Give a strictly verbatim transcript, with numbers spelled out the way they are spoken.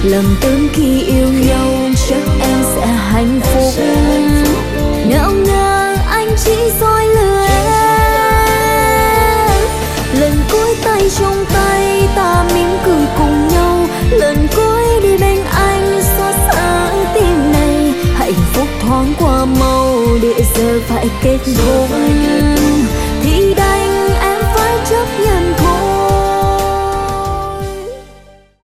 lầm tưởng khi yêu nhau chắc em sẽ hạnh phúc. Ngỡ ngàng anh chỉ dối lừa em. Lần cuối tay trong tay ta mỉm cười cùng nhau, lần cuối đi bên anh xót xa tim này. Hạnh phúc thoáng qua mau để giờ phải kết thúc thì đành em phải chấp nhận.